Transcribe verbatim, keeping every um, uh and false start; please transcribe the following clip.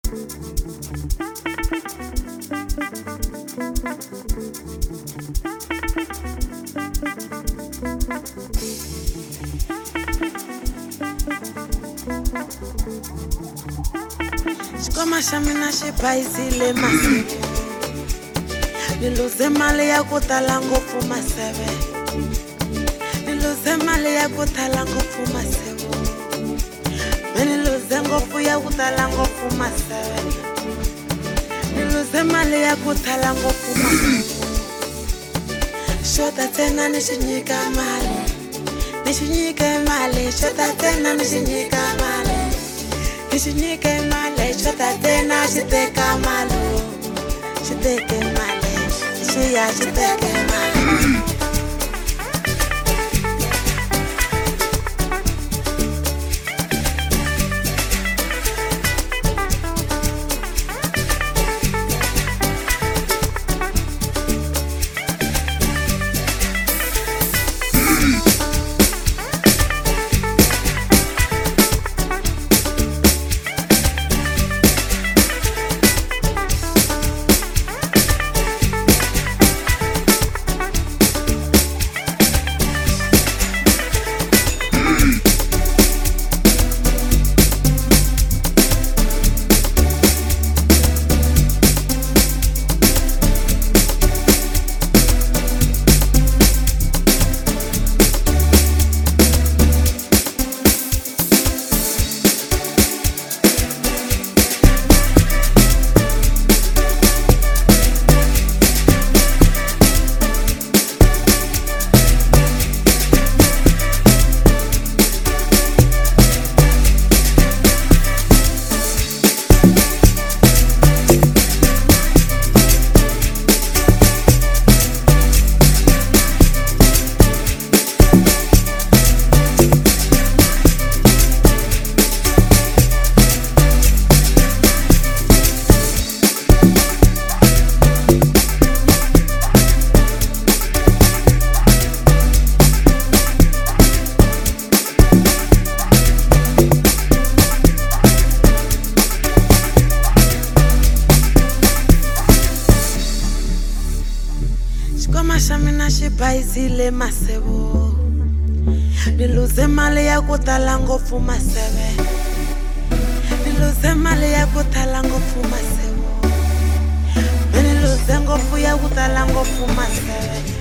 Shikoma shamina shipaisile masebe niluze mali ya kutala ngofu masebe niluze mali ya kutala ngofu masebe niluze ngofu ya kutala ngofu masebe niluze mali ya kutala ngofu masebe shota tena nishinyika mali nishinyika mali shota tena nishinyika mali nishinyika mali shota tena shiteka malo shiteke mali shiya shiteke mali Shikoma shamina shipaisile masebo niluze mali ya kutala ngofu masebe niluze mali ya kutala ngofu masebo niluze ngofu ya kutala ngofu masebe